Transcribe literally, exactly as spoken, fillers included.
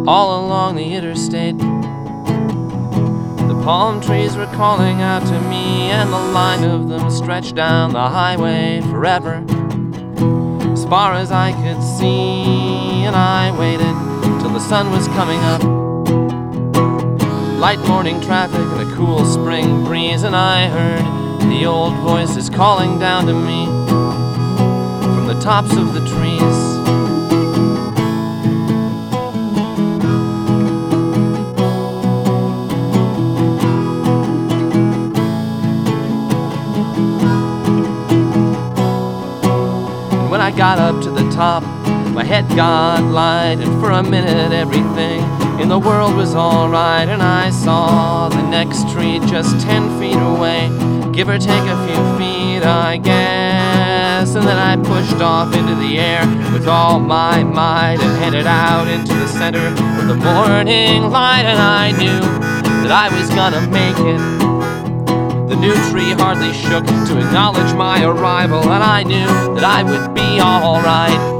all along the interstate. The palm trees were calling out to me, and the line of them stretched down the highway forever, as far as I could see. And I waited till the sun was coming up, light morning traffic and a cool spring breeze, and I heard the old voices calling down to me from the tops of the trees. And when I got up to the top, my head got light, and for a minute everything in the world was alright. And I saw the next tree just ten feet away, give or take a few feet, I guess. And then I pushed off into the air with all my might and headed out into the center of the morning light. And I knew that I was gonna make it. The new tree hardly shook to acknowledge my arrival, and I knew that I would be alright.